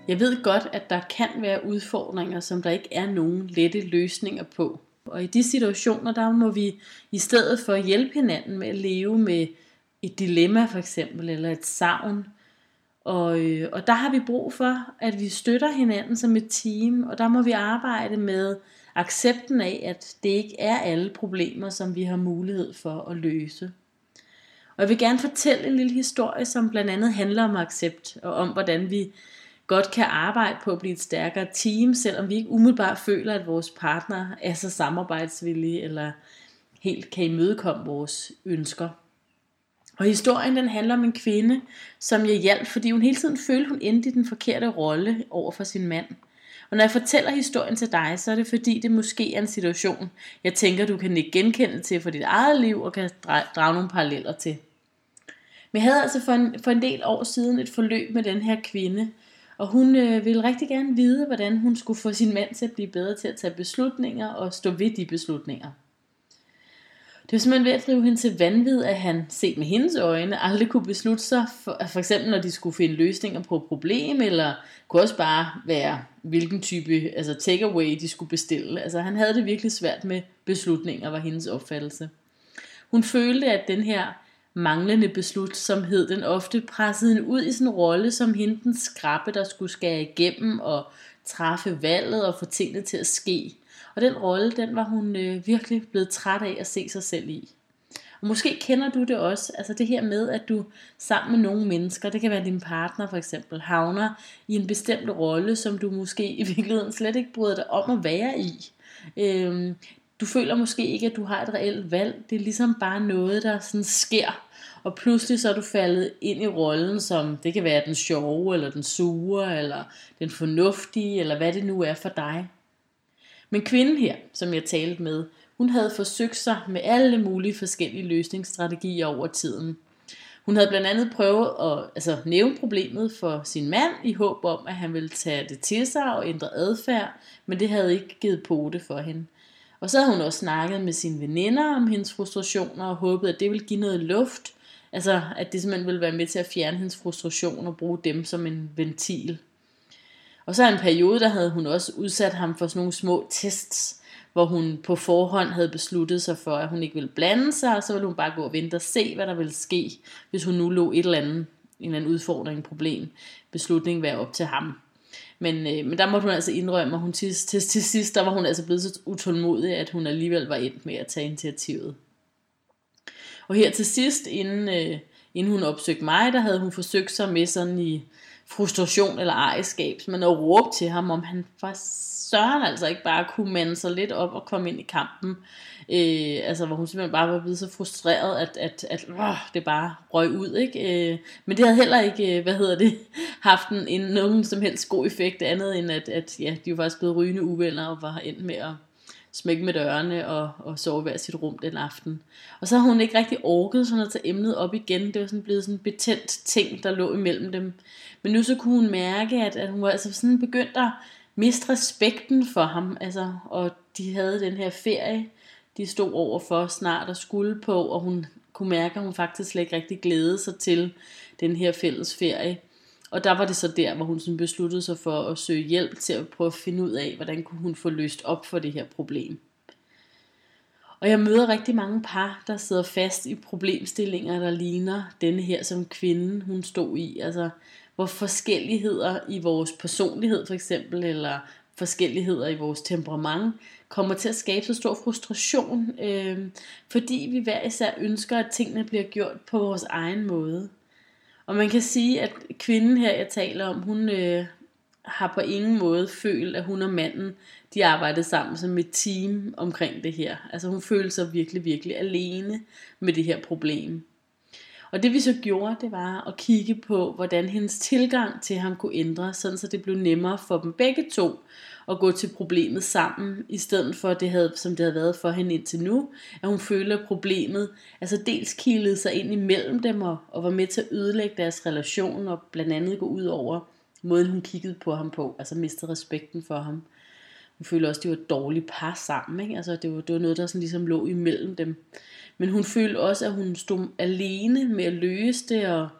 Jeg ved godt, at der kan være udfordringer, som der ikke er nogen lette løsninger på. Og i de situationer, der må vi i stedet for at hjælpe hinanden med at leve med et dilemma for eksempel, eller et savn. Og der har vi brug for, at vi støtter hinanden som et team, og der må vi arbejde med accepten af, at det ikke er alle problemer, som vi har mulighed for at løse. Og jeg vil gerne fortælle en lille historie, som blandt andet handler om accept, og om hvordan vi godt kan arbejde på at blive et stærkere team, selvom vi ikke umiddelbart føler, at vores partner er så samarbejdsvillige, eller helt kan imødekomme vores ønsker. Og historien den handler om en kvinde, som jeg hjalp, fordi hun hele tiden følte, hun endte i den forkerte rolle over for sin mand. Og når jeg fortæller historien til dig, så er det fordi, det måske er en situation, jeg tænker, du kan ikke genkende til for dit eget liv, og kan drage nogle paralleller til. Men jeg havde altså for en del år siden et forløb med den her kvinde, og hun ville rigtig gerne vide, hvordan hun skulle få sin mand til at blive bedre til at tage beslutninger og stå ved de beslutninger. Det var simpelthen ved at drive hende til vanvid, at han, set med hendes øjne, aldrig kunne beslutte sig, for eksempel når de skulle finde løsninger på et problem, eller kunne også bare være, hvilken type takeaway de skulle bestille. Altså han havde det virkelig svært med beslutninger, var hendes opfattelse. Hun følte, at den her manglende beslutsomhed, den ofte pressede hende ud i sådan en rolle som hende den skrappe, der skulle skære igennem og træffe valget og få tingene til at ske. Og den rolle, den var hun virkelig blevet træt af at se sig selv i. Og måske kender du det også, altså det her med, at du sammen med nogle mennesker, det kan være din partner for eksempel, havner i en bestemt rolle, som du måske i virkeligheden slet ikke bryder dig om at være i. Du føler måske ikke, at du har et reelt valg. Det er ligesom bare noget, der sådan sker. Og pludselig så er du faldet ind i rollen, som det kan være den sjove, eller den sure, eller den fornuftige, eller hvad det nu er for dig. Men kvinden her, som jeg talte med, hun havde forsøgt sig med alle mulige forskellige løsningsstrategier over tiden. Hun havde blandt andet prøvet at nævne problemet for sin mand i håb om, at han ville tage det til sig og ændre adfærd, men det havde ikke givet pote for hende. Og så havde hun også snakket med sine veninder om hendes frustrationer og håbet, at det ville give noget luft, altså at det simpelthen ville være med til at fjerne hendes frustration og bruge dem som en ventil. Og så en periode, der havde hun også udsat ham for sådan nogle små tests, hvor hun på forhånd havde besluttet sig for, at hun ikke ville blande sig, og så ville hun bare gå og vente og se, hvad der ville ske, hvis hun nu lå en eller anden udfordring, problem, beslutning være op til ham. Men der måtte hun altså indrømme, at hun til sidst, der var hun altså blevet så utålmodig, at hun alligevel var endt med at tage initiativet. Og her til sidst, inden hun opsøgte mig, der havde hun forsøgt sig med sådan i frustration eller ejerskab, men at råbe til ham, om han for søren altså ikke bare kunne mande sig lidt op og komme ind i kampen. Hvor hun simpelthen bare var blevet så frustreret, at det bare røg ud, ikke? Men det havde heller ikke, haft nogen som helst god effekt, andet end at de var faktisk blevet rygende uvenner og var endt med at smække med dørene og sove hver sit rum den aften. Og så havde hun ikke rigtig orket sådan at tage emnet op igen. Det var sådan blevet sådan en betændt ting, der lå imellem dem. Men nu så kunne hun mærke, at hun var altså sådan begyndt at miste respekten for ham. Og de havde den her ferie, de stod overfor snart og skulle på, og hun kunne mærke, at hun faktisk slet ikke rigtig glædede sig til den her fælles ferie. Og der var det så der, hvor hun sådan besluttede sig for at søge hjælp til at prøve at finde ud af, hvordan kunne hun få løst op for det her problem. Og jeg møder rigtig mange par, der sidder fast i problemstillinger, der ligner denne her, som kvinden hun stod i. Altså hvor forskelligheder i vores personlighed for eksempel, eller forskelligheder i vores temperament, kommer til at skabe så stor frustration, fordi vi hver især ønsker, at tingene bliver gjort på vores egen måde. Og man kan sige, at kvinden her, jeg taler om, hun har på ingen måde følt, at hun og manden, de arbejdede sammen som et team omkring det her. Altså hun følte sig virkelig, virkelig alene med det her problem. Og det vi så gjorde, det var at kigge på, hvordan hendes tilgang til ham kunne ændre, sådan så det blev nemmere for dem begge to at gå til problemet sammen, i stedet for som det havde været for hende indtil nu, at hun følte, at problemet dels kilede sig ind imellem dem og var med til at ødelægge deres relation og blandt andet gå ud over måden hun kiggede på ham på, altså mistede respekten for ham. Hun følte også, at de var et dårligt par sammen, ikke? Altså det var noget, der sådan ligesom lå imellem dem. Men hun følte også, at hun stod alene med at løse det,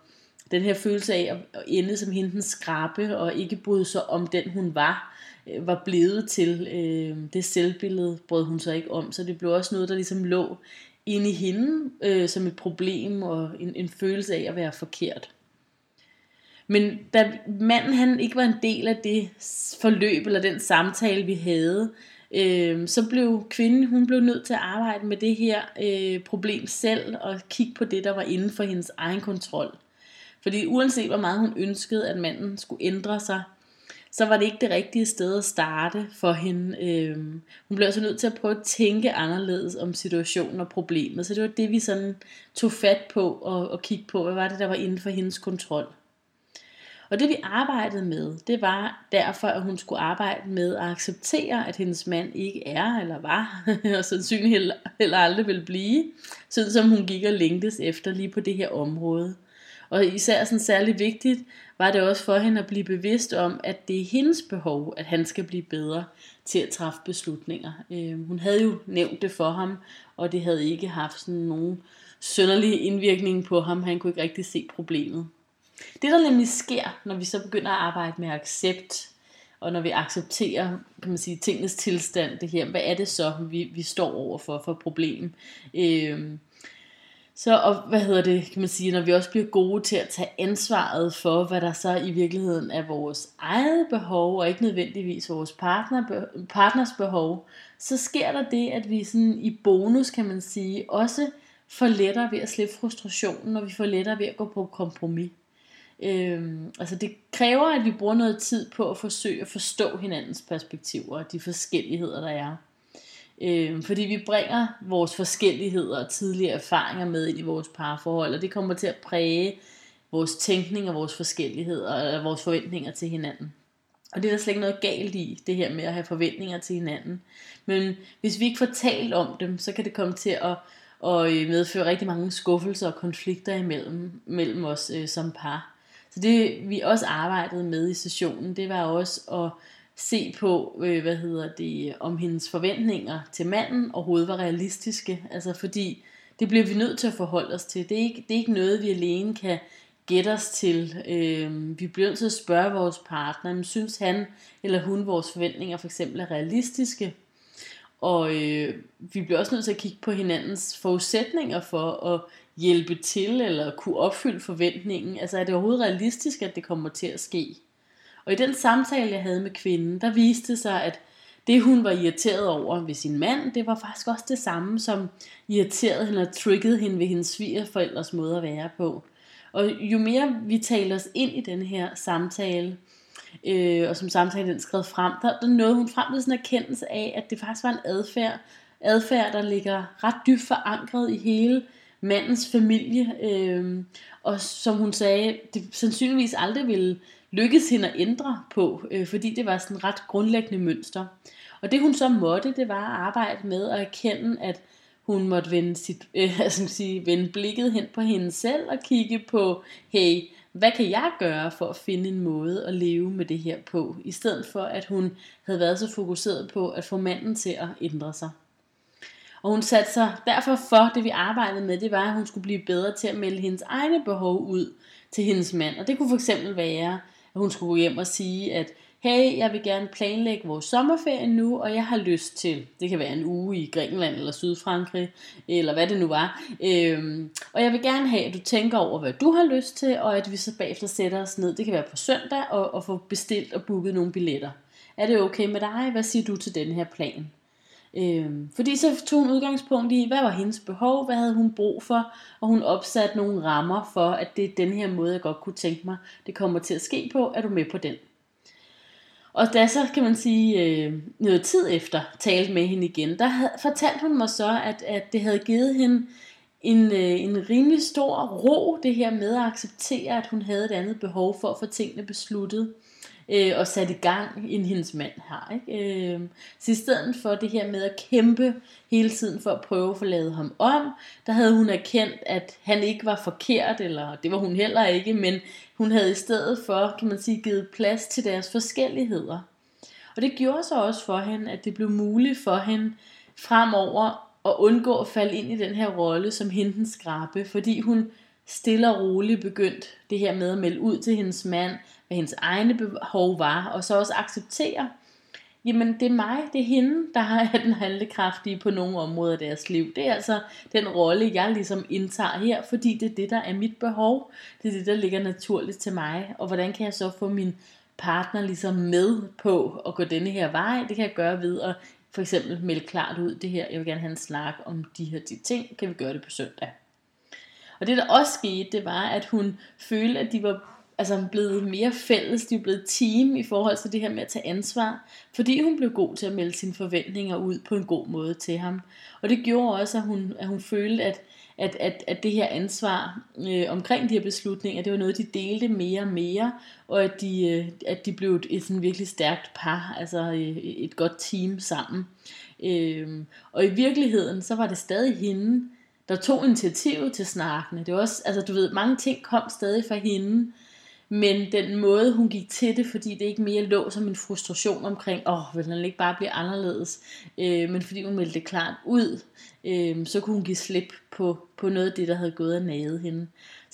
den her følelse af at ende som hende den skrappe, og ikke bryde sig om den hun var blevet til. Det selvbillede brød hun sig ikke om, så det blev også noget, der ligesom lå inde i hende som et problem, og en følelse af at være forkert. Men da manden han ikke var en del af det forløb, eller den samtale vi havde, så blev kvinden, hun blev nødt til at arbejde med det her problem selv, og kigge på det, der var inden for hendes egen kontrol. Fordi uanset hvor meget hun ønskede, at manden skulle ændre sig, så var det ikke det rigtige sted at starte for hende. Hun blev altså nødt til at prøve at tænke anderledes om situationen og problemet. Så det var det, vi sådan tog fat på og kigge på, hvad var det, der var inden for hendes kontrol. Og det vi arbejdede med, det var derfor, at hun skulle arbejde med at acceptere, at hendes mand ikke er eller var, og sandsynligt heller aldrig vil blive, sådan som hun gik og længtes efter lige på det her område. Og især sådan særlig vigtigt var det også for hende at blive bevidst om, at det er hendes behov, at han skal blive bedre til at træffe beslutninger. Hun havde jo nævnt det for ham, og det havde ikke haft sådan nogen synderlig indvirkning på ham. Han kunne ikke rigtig se problemet. Det der nemlig sker, når vi så begynder at arbejde med accept, og når vi accepterer, kan man sige, tingens tilstand, det her, hvad er det så, vi står over for problem? Så, og kan man sige, når vi også bliver gode til at tage ansvaret for, hvad der så i virkeligheden er vores eget behov, og ikke nødvendigvis vores partners behov, så sker der det, at vi sådan i bonus, kan man sige, også får lettere ved at slippe frustrationen, og vi får lettere ved at gå på kompromis. Altså det kræver, at vi bruger noget tid på at forsøge at forstå hinandens perspektiver og de forskelligheder, der er. Fordi vi bringer vores forskelligheder og tidligere erfaringer med ind i vores parforhold, og det kommer til at præge vores tænkning og vores forskelligheder og vores forventninger til hinanden. Og det er der slet ikke noget galt i, det her med at have forventninger til hinanden. Men hvis vi ikke får talt om dem, så kan det komme til at medføre rigtig mange skuffelser og konflikter mellem os som par. Så det vi også arbejdede med i sessionen, det var også at se på, om hendes forventninger til manden overhovedet var realistiske. Altså fordi det bliver vi nødt til at forholde os til. Det er ikke noget, vi alene kan gætte os til. Vi bliver nødt til at spørge vores partner, men synes han eller hun vores forventninger for eksempel er realistiske? Og vi bliver også nødt til at kigge på hinandens forudsætninger for at hjælpe til eller kunne opfylde forventningen. Altså er det overhovedet realistisk, at det kommer til at ske? Og i den samtale, jeg havde med kvinden, der viste sig, at det hun var irriteret over ved sin mand, det var faktisk også det samme, som irriterede hende og triggede hende ved hendes svigerforældres måde at være på. Og jo mere vi taler os ind i den her samtale, og som samtalen den skrev frem, der nåede hun frem til sådan en erkendelse af, at det faktisk var en adfærd, der ligger ret dybt forankret i hele mandens familie, og som hun sagde, det sandsynligvis aldrig ville lykkes hende at ændre på, fordi det var sådan et ret grundlæggende mønster. Og det hun så måtte, det var at arbejde med at erkende, at hun måtte vende blikket hen på hende selv og kigge på, hey, hvad kan jeg gøre for at finde en måde at leve med det her på, i stedet for at hun havde været så fokuseret på at få manden til at ændre sig. Og hun satte sig derfor for, det vi arbejdede med, det var, at hun skulle blive bedre til at melde hendes egne behov ud til hendes mand. Og det kunne for eksempel være, at hun skulle gå hjem og sige, at hey, jeg vil gerne planlægge vores sommerferie nu, og jeg har lyst til, det kan være en uge i Grækenland eller Sydfrankrig, eller hvad det nu var. Og jeg vil gerne have, at du tænker over, hvad du har lyst til, og at vi så bagefter sætter os ned, det kan være på søndag, og få bestilt og booket nogle billetter. Er det okay med dig? Hvad siger du til den her plan? Fordi så tog hun udgangspunkt i, hvad var hendes behov, hvad havde hun brug for, og hun opsatte nogle rammer for, at det er den her måde, jeg godt kunne tænke mig, det kommer til at ske på, er du med på den? Og da så, kan man sige, noget tid efter talte med hende igen, der fortalte hun mig så, at det havde givet hende en rimelig stor ro, det her med at acceptere, at hun havde et andet behov for at få tingene besluttet og sat i gang, end hendes mand har. Ikke? Så i stedet for det her med at kæmpe hele tiden for at prøve at få lavet ham om, der havde hun erkendt, at han ikke var forkert, eller det var hun heller ikke, men hun havde i stedet for, kan man sige, givet plads til deres forskelligheder. Og det gjorde så også for hende, at det blev muligt for hende fremover at undgå at falde ind i den her rolle som hende den skrappe, fordi hun stille og roligt begyndt det her med at melde ud til hendes mand, hvad hendes egne behov var, og så også acceptere, jamen det er mig, det er hende, der er den handlekraftige på nogle områder af deres liv. Det er altså den rolle, jeg ligesom indtager her, fordi det er det, der er mit behov. Det er det, der ligger naturligt til mig. Og hvordan kan jeg så få min partner ligesom med på at gå denne her vej? Det kan jeg gøre ved at for eksempel melde klart ud det her. Jeg vil gerne have en snak om de ting. Kan vi gøre det på søndag? Og det der også skete, det var, at hun følte, at de var blevet mere fælles, de er blevet team i forhold til det her med at tage ansvar, fordi hun blev god til at melde sine forventninger ud på en god måde til ham. Og det gjorde også, at hun følte, at det her ansvar omkring de her beslutninger, det var noget, de delte mere og mere, og at de blev et sådan virkelig stærkt par, altså et godt team sammen. Og i virkeligheden, så var det stadig hende, der tog initiativet til snakkene. Det var også, mange ting kom stadig fra hende, men den måde hun gik til det, fordi det ikke mere lå som en frustration omkring, vil den ikke bare blive anderledes, men fordi hun meldte det klart ud, så kunne hun give slip på noget af det, der havde gået og naget hende.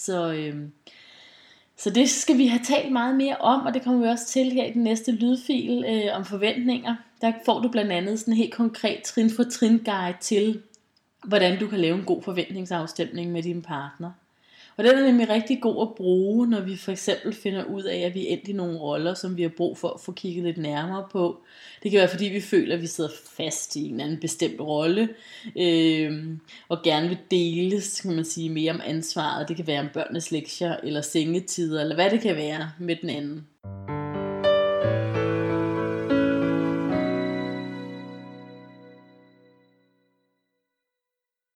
Så det skal vi have talt meget mere om, og det kommer vi også til her i den næste lydfil om forventninger. Der får du blandt andet sådan en helt konkret trin for trin guide til, hvordan du kan lave en god forventningsafstemning med din partner. Og den er nemlig rigtig god at bruge, når vi for eksempel finder ud af, at vi er endt i nogle roller, som vi har brug for at få kigget lidt nærmere på. Det kan være, fordi vi føler, at vi sidder fast i en anden bestemt rolle, og gerne vil deles, kan man sige, mere om ansvaret. Det kan være om børnenes lektier, eller sengetider, eller hvad det kan være med den anden.